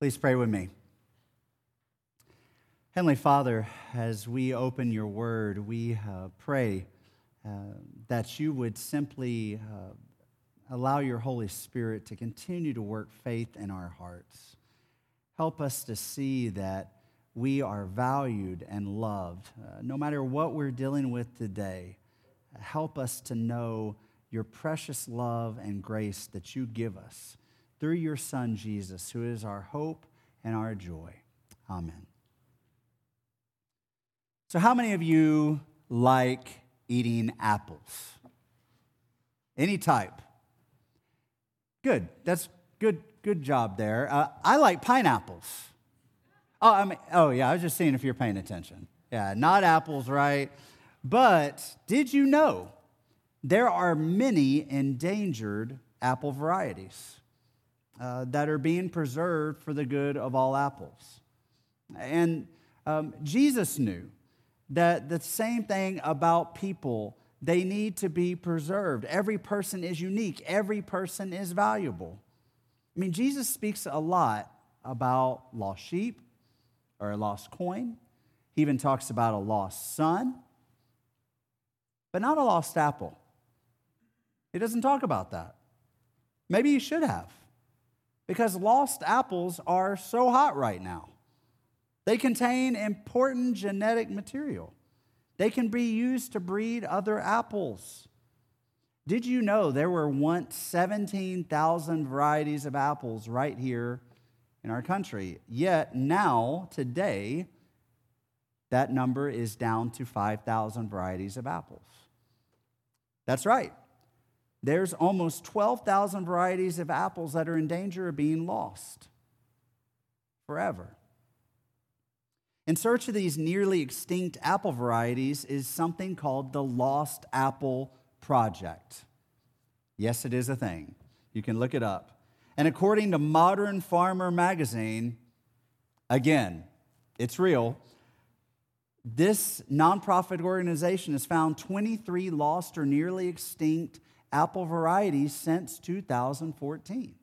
Please pray with me. Heavenly Father, as we open your word, we pray that you would simply allow your Holy Spirit to continue to work faith in our hearts. Help us to see that we are valued and loved. No matter what we're dealing with today, help us to know your precious love and grace that you give us through your Son, Jesus, who is our hope and our joy. Amen. So how many of you like eating apples? Any type? Good. That's good. Good job there. I like pineapples. I was just seeing if you're paying attention. Yeah, not apples, right? But did you know there are many endangered apple varieties that are being preserved for the good of all apples? And Jesus knew that the same thing about people. They need to be preserved. Every person is unique. Every person is valuable. I mean, Jesus speaks a lot about lost sheep or a lost coin. He even talks about a lost son, but not a lost apple. He doesn't talk about that. Maybe he should have, because lost apples are so hot right now. They contain important genetic material. They can be used to breed other apples. Did you know there were once 17,000 varieties of apples right here in our country? Yet now, today, that number is down to 5,000 varieties of apples. That's right. There's almost 12,000 varieties of apples that are in danger of being lost forever. In search of these nearly extinct apple varieties is something called the Lost Apple Project. Yes, it is a thing. You can look it up. And according to Modern Farmer magazine, again, it's real, this nonprofit organization has found 23 lost or nearly extinct apple varieties since 2014.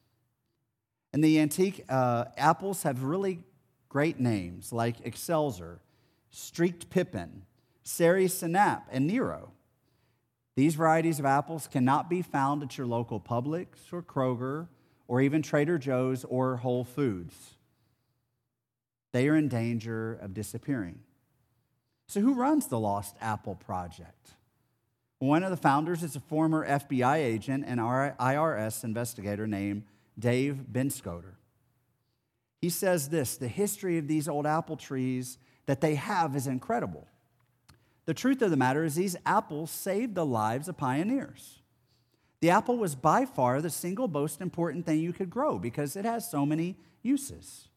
And the antique apples have really great names like Excelsior, Streaked Pippin, Sari Sinap, and Nero. These varieties of apples cannot be found at your local Publix or Kroger or even Trader Joe's or Whole Foods. They are in danger of disappearing. So who runs the Lost Apple Project? One of the founders is a former FBI agent and IRS investigator named Dave Benscoter. He says this: the history of these old apple trees that they have is incredible. The truth of the matter is these apples saved the lives of pioneers. The apple was by far the single most important thing you could grow because it has so many uses.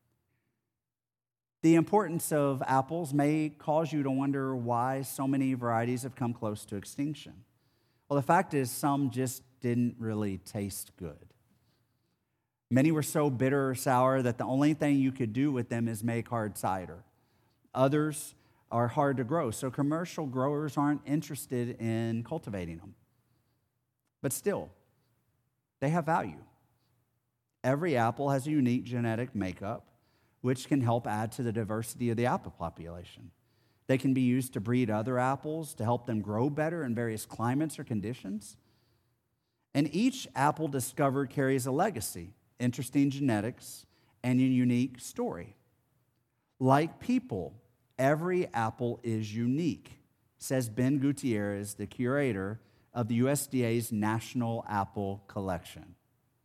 The importance of apples may cause you to wonder why so many varieties have come close to extinction. Well, the fact is some just didn't really taste good. Many were so bitter or sour that the only thing you could do with them is make hard cider. Others are hard to grow, so commercial growers aren't interested in cultivating them. But still, they have value. Every apple has a unique genetic makeup, which can help add to the diversity of the apple population. They can be used to breed other apples to help them grow better in various climates or conditions. And each apple discovered carries a legacy, interesting genetics, and a unique story. Like people, every apple is unique, says Ben Gutierrez, the curator of the USDA's National Apple Collection.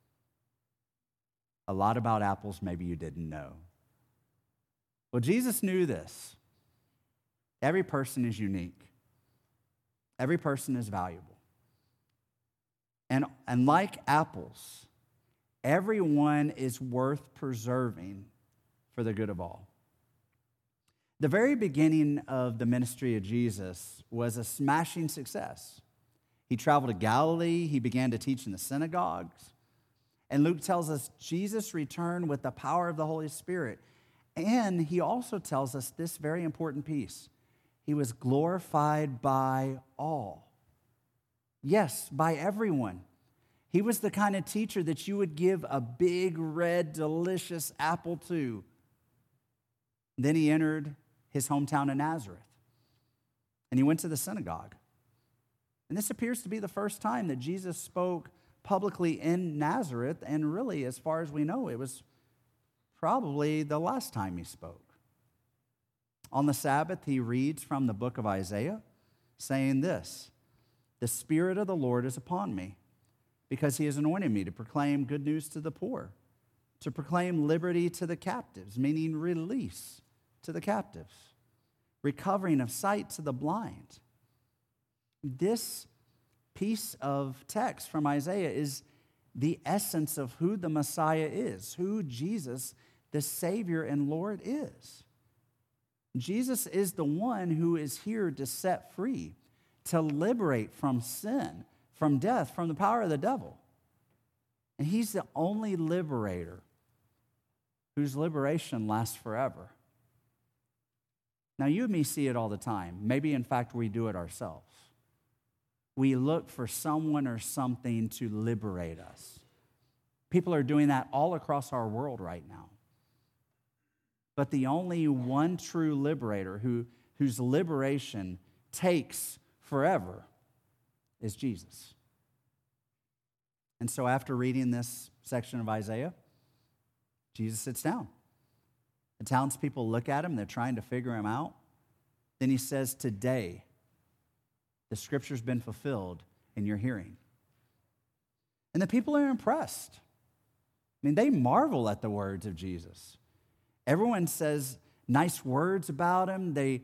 A lot about apples maybe you didn't know. Well, Jesus knew this. Every person is unique. Every person is valuable. And like apples, everyone is worth preserving for the good of all. The very beginning of the ministry of Jesus was a smashing success. He traveled to Galilee. He began to teach in the synagogues. And Luke tells us Jesus returned with the power of the Holy Spirit. And he also tells us this very important piece. He was glorified by all. Yes, by everyone. He was the kind of teacher that you would give a big, red, delicious apple to. Then he entered his hometown of Nazareth, and he went to the synagogue. And this appears to be the first time that Jesus spoke publicly in Nazareth, and really, as far as we know, it was probably the last time he spoke. On the Sabbath, he reads from the book of Isaiah, saying this, "The Spirit of the Lord is upon me, because he has anointed me to proclaim good news to the poor, to proclaim liberty to the captives," meaning release to the captives, recovering of sight to the blind. This piece of text from Isaiah is the essence of who the Messiah is, who Jesus, the Savior and Lord, is. Jesus is the one who is here to set free, to liberate from sin, from death, from the power of the devil. And he's the only liberator whose liberation lasts forever. Now, you and me see it all the time. Maybe, in fact, we do it ourselves. We look for someone or something to liberate us. People are doing that all across our world right now. But the only one true liberator whose liberation takes forever is Jesus. And so after reading this section of Isaiah, Jesus sits down. The townspeople look at him. They're trying to figure him out. Then he says, "Today, the scripture's been fulfilled in your hearing." And the people are impressed. I mean, they marvel at the words of Jesus. Everyone says nice words about him. They're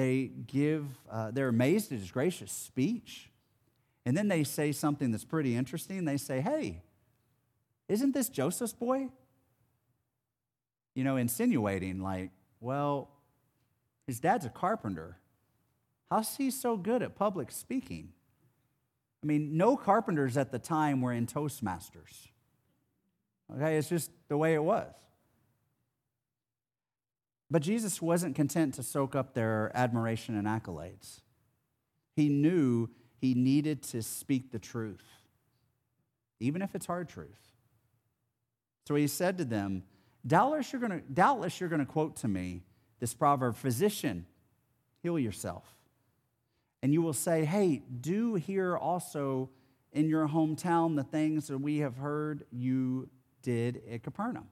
amazed at his gracious speech. And then they say something that's pretty interesting. They say, "Hey, isn't this Joseph's boy?" You know, insinuating like, well, his dad's a carpenter. How's he so good at public speaking? I mean, no carpenters at the time were in Toastmasters. Okay, it's just the way it was. But Jesus wasn't content to soak up their admiration and accolades. He knew he needed to speak the truth, even if it's hard truth. So he said to them, doubtless you're going to quote to me this proverb, "Physician, heal yourself." And you will say, "Hey, do here also in your hometown the things that we have heard you did at Capernaum."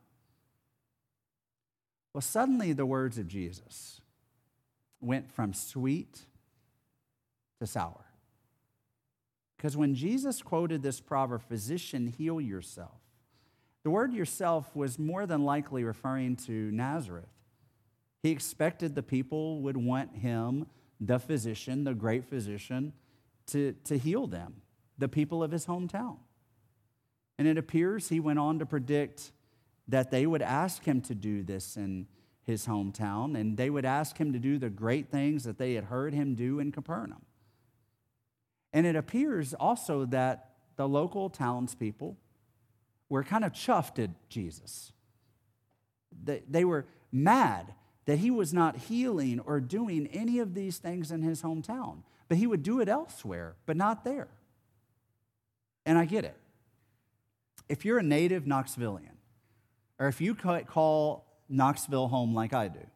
Well, suddenly the words of Jesus went from sweet to sour. Because when Jesus quoted this proverb, "Physician, heal yourself," the word "yourself" was more than likely referring to Nazareth. He expected the people would want him, the physician, the great physician, to heal them, the people of his hometown. And it appears he went on to predict that they would ask him to do this in his hometown, and they would ask him to do the great things that they had heard him do in Capernaum. And it appears also that the local townspeople were kind of chuffed at Jesus. They were mad that he was not healing or doing any of these things in his hometown, but he would do it elsewhere, but not there. And I get it. If you're a native Knoxvillian, or if you call Knoxville home like I do,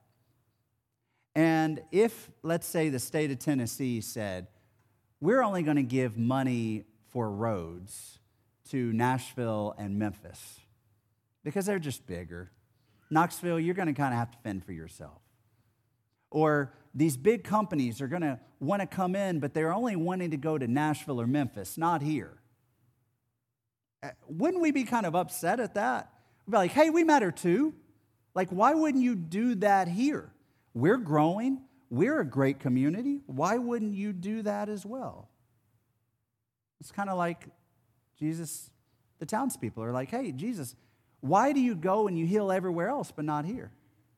and if, let's say, the state of Tennessee said, "We're only going to give money for roads to Nashville and Memphis because they're just bigger. Knoxville, you're going to kind of have to fend for yourself." Or these big companies are going to want to come in, but they're only wanting to go to Nashville or Memphis, not here. Wouldn't we be kind of upset at that? We'd be like, "Hey, we matter too. Like, why wouldn't you do that here? We're growing. We're a great community. Why wouldn't you do that as well?" It's kind of like Jesus, the townspeople are like, "Hey, Jesus, why do you go and you heal everywhere else but not here?"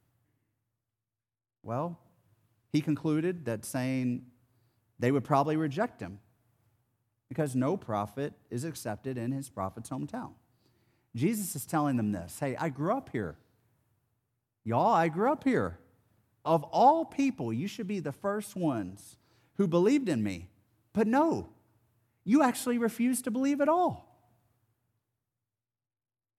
Well, he concluded that saying they would probably reject him because no prophet is accepted in his prophet's hometown. Jesus is telling them this: "Hey, I grew up here. Y'all, I grew up here. Of all people, you should be the first ones who believed in me. But no, you actually refused to believe at all.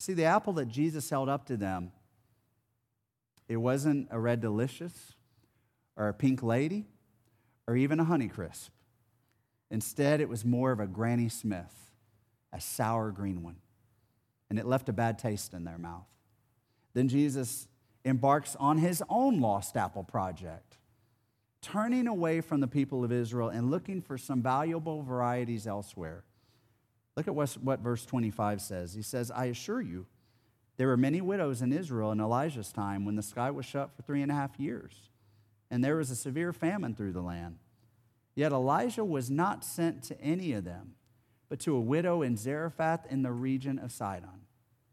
See, the apple that Jesus held up to them, it wasn't a Red Delicious or a Pink Lady or even a Honeycrisp. Instead, it was more of a Granny Smith, a sour green one, and it left a bad taste in their mouth. Then Jesus embarks on his own lost apple project, turning away from the people of Israel and looking for some valuable varieties elsewhere. Look at what verse 25 says. He says, I assure you, there were many widows in Israel in Elijah's time when the sky was shut for 3.5 years, and there was a severe famine through the land. Yet Elijah was not sent to any of them, but to a widow in Zarephath in the region of Sidon.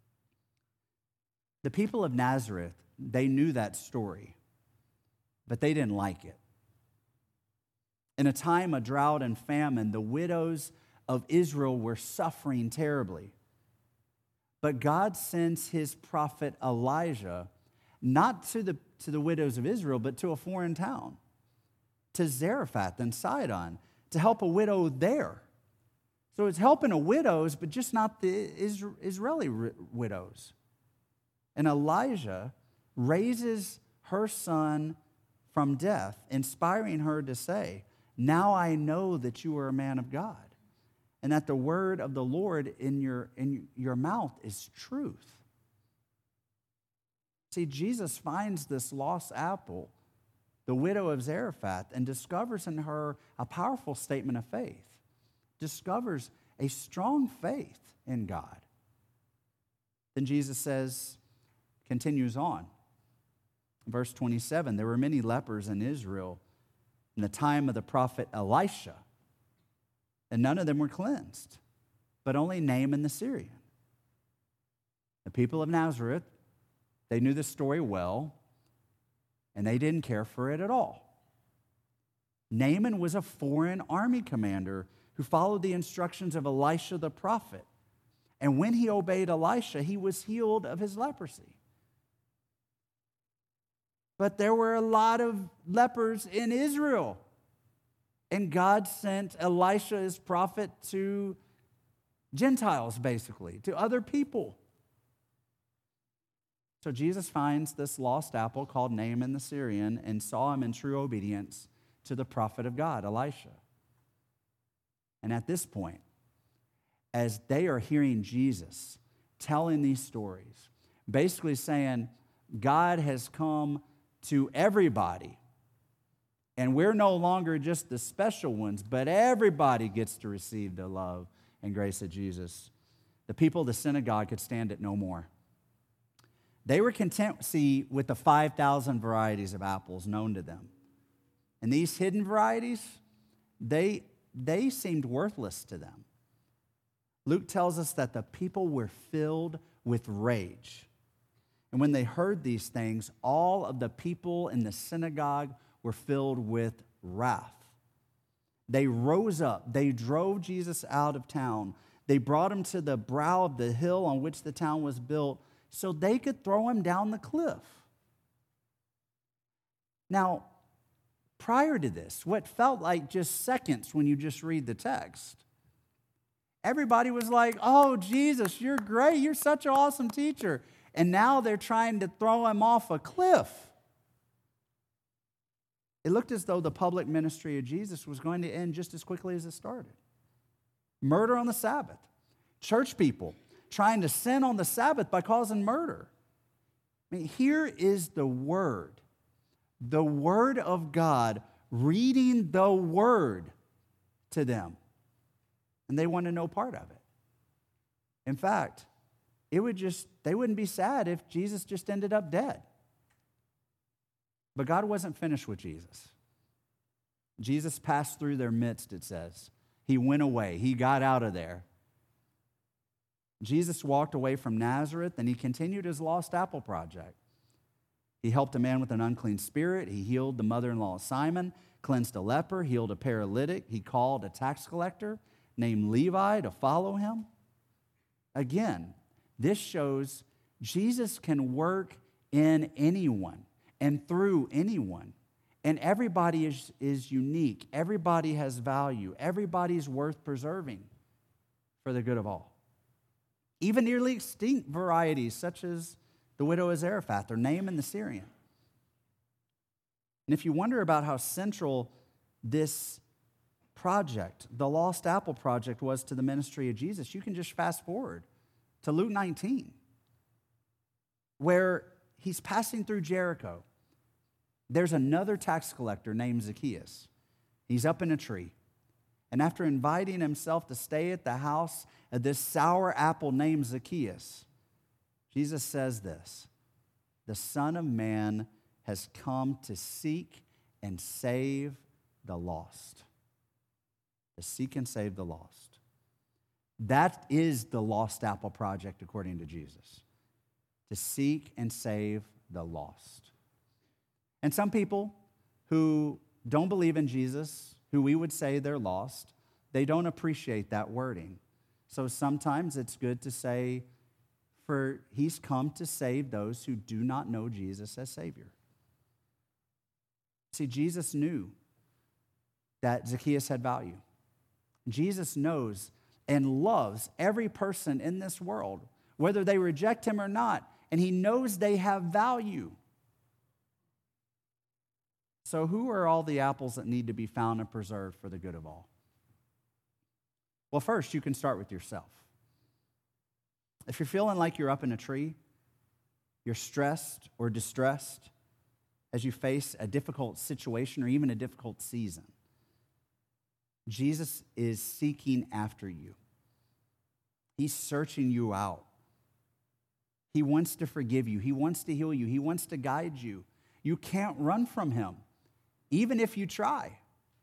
The people of Nazareth, they knew that story, but they didn't like it. In a time of drought and famine, the widows of Israel were suffering terribly. But God sends his prophet Elijah not to the widows of Israel, but to a foreign town, to Zarephath and Sidon, to help a widow there. So it's helping the widows, but just not the Israeli widows. And Elijah raises her son from death, inspiring her to say, now I know that you are a man of God, and that the word of the Lord in your mouth is truth. See, Jesus finds this lost apple, the widow of Zarephath, and discovers in her a powerful statement of faith, discovers a strong faith in God. Then Jesus continues on. Verse 27, there were many lepers in Israel in the time of the prophet Elisha, and none of them were cleansed, but only Naaman the Syrian. The people of Nazareth, they knew the story well, and they didn't care for it at all. Naaman was a foreign army commander who followed the instructions of Elisha the prophet. And when he obeyed Elisha, he was healed of his leprosy. But there were a lot of lepers in Israel. And God sent Elisha, his prophet, to Gentiles, basically, to other people. So Jesus finds this lost apple called Naaman the Syrian and saw him in true obedience to the prophet of God, Elisha. And at this point, as they are hearing Jesus telling these stories, basically saying, God has come to everybody, and we're no longer just the special ones, but everybody gets to receive the love and grace of Jesus. The people of the synagogue could stand it no more. They were content, see, with the 5,000 varieties of apples known to them. And these hidden varieties, they seemed worthless to them. Luke tells us that the people were filled with rage. And when they heard these things, all of the people in the synagogue were filled with wrath. They rose up. They drove Jesus out of town. They brought him to the brow of the hill on which the town was built so they could throw him down the cliff. Now, prior to this, what felt like just seconds when you just read the text, everybody was like, oh, Jesus, you're great. You're such an awesome teacher. And now they're trying to throw him off a cliff. It looked as though the public ministry of Jesus was going to end just as quickly as it started. Murder on the Sabbath. Church people trying to sin on the Sabbath by causing murder. I mean, here is the Word of God, reading the Word to them. And they wanted no part of it. In fact, they wouldn't be sad if Jesus just ended up dead. But God wasn't finished with Jesus. Jesus passed through their midst, it says. He went away. He got out of there. Jesus walked away from Nazareth, and he continued his lost apple project. He helped a man with an unclean spirit. He healed the mother-in-law of Simon, cleansed a leper, healed a paralytic. He called a tax collector named Levi to follow him. Again, this shows Jesus can work in anyone and through anyone. And everybody is unique. Everybody has value. Everybody's worth preserving for the good of all. even nearly extinct varieties such as the widow of Zarephath or Naaman the Syrian. And if you wonder about how central this project, the Lost Apple Project, was to the ministry of Jesus, you can just fast forward to Luke 19, where he's passing through Jericho. There's another tax collector named Zacchaeus. He's up in a tree. And after inviting himself to stay at the house of this sour apple named Zacchaeus, Jesus says this: the Son of Man has come to seek and save the lost. To seek and save the lost. That is the Lost Apple Project, according to Jesus. To seek and save the lost. And some people who don't believe in Jesus, who we would say they're lost, they don't appreciate that wording. So sometimes it's good to say, for he's come to save those who do not know Jesus as Savior. See, Jesus knew that Zacchaeus had value. Jesus knows and loves every person in this world, whether they reject him or not, and he knows they have value. So who are all the apples that need to be found and preserved for the good of all? Well, first, you can start with yourself. If you're feeling like you're up in a tree, you're stressed or distressed as you face a difficult situation or even a difficult season, Jesus is seeking after you. He's searching you out. He wants to forgive you. He wants to heal you. He wants to guide you. You can't run from him, even if you try.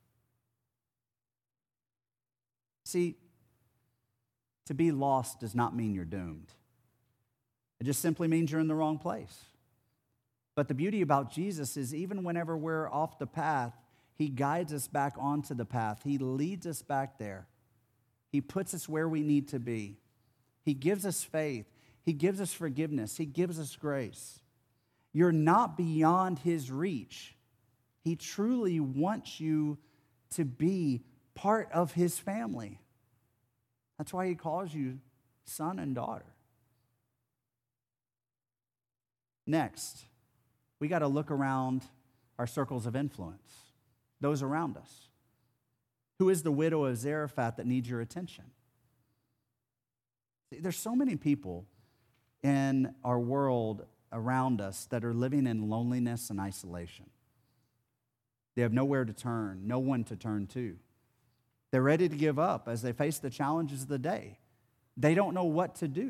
See, to be lost does not mean you're doomed. It just simply means you're in the wrong place. But the beauty about Jesus is even whenever we're off the path, he guides us back onto the path. He leads us back there. He puts us where we need to be. He gives us faith. He gives us forgiveness. He gives us grace. You're not beyond his reach. He truly wants you to be part of his family. That's why he calls you son and daughter. Next, we got to look around our circles of influence, those around us. Who is the widow of Zarephath that needs your attention? See, there's so many people in our world around us that are living in loneliness and isolation. They have nowhere to turn, no one to turn to. They're ready to give up as they face the challenges of the day. They don't know what to do.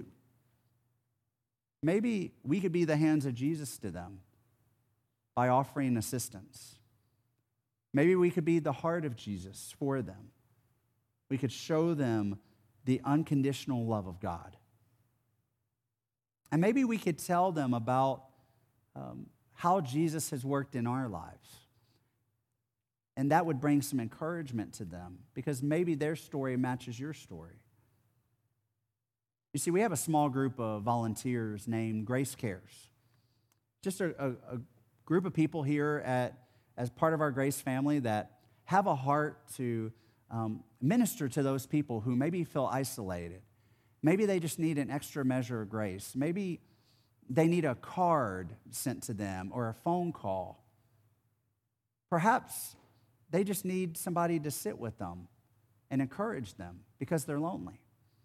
Maybe we could be the hands of Jesus to them by offering assistance. Maybe we could be the heart of Jesus for them. We could show them the unconditional love of God. And maybe we could tell them about how Jesus has worked in our lives. And that would bring some encouragement to them because maybe their story matches your story. You see, we have a small group of volunteers named Grace Cares. Just a group of people here as part of our Grace family that have a heart to minister to those people who maybe feel isolated. Maybe they just need an extra measure of grace. Maybe they need a card sent to them or a phone call. Perhaps they just need somebody to sit with them and encourage them because they're lonely.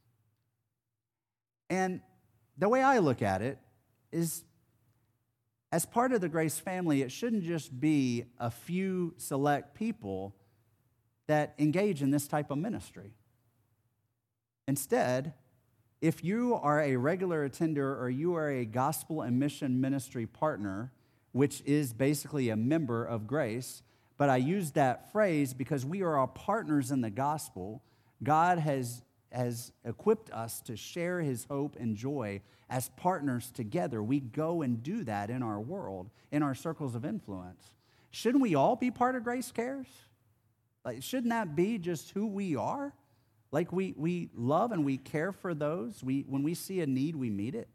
And the way I look at it is, as part of the Grace family, it shouldn't just be a few select people that engage in this type of ministry. Instead, if you are a regular attender or you are a gospel and mission ministry partner, which is basically a member of Grace, but I use that phrase because we are our partners in the gospel. God has equipped us to share his hope and joy as partners together. We go and do that in our world, in our circles of influence. Shouldn't we all be part of Grace Cares? Like, shouldn't that be just who we are? Like we love and we care for those. When we see a need, we meet it.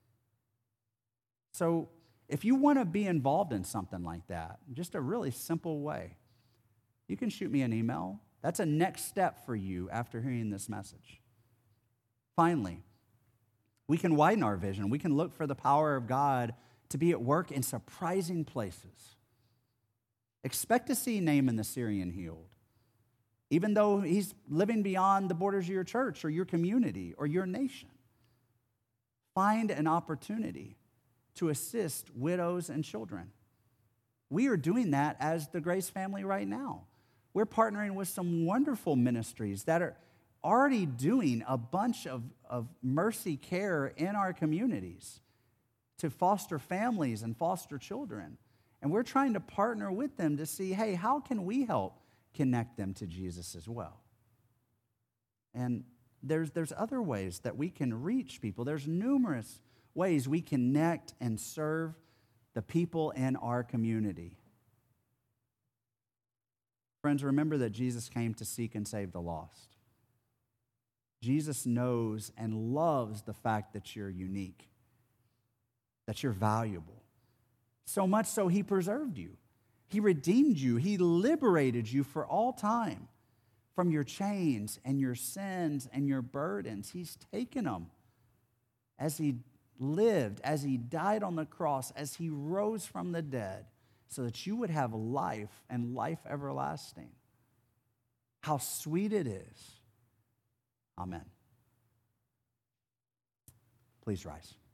So if you want to be involved in something like that, just a really simple way, you can shoot me an email. That's a next step for you after hearing this message. Finally, We can widen our vision. We can look for the power of God to be at work in surprising places. Expect to see Naaman the Syrian healed, even though he's living beyond the borders of your church or your community or your nation. Find an opportunity to assist widows and children. We are doing that as the Grace family right now. We're partnering with some wonderful ministries that are already doing a bunch of mercy care in our communities to foster families and foster children. And we're trying to partner with them to see, hey, how can we help connect them to Jesus as well? And there's other ways that we can reach people. There's numerous ways we connect and serve the people in our community. Friends, remember that Jesus came to seek and save the lost. Jesus knows and loves the fact that you're unique, that you're valuable. So much so, he preserved you. He redeemed you. He liberated you for all time from your chains and your sins and your burdens. He's taken them as he lived, as he died on the cross, as he rose from the dead, so that you would have life and life everlasting. How sweet it is. Amen. Please rise.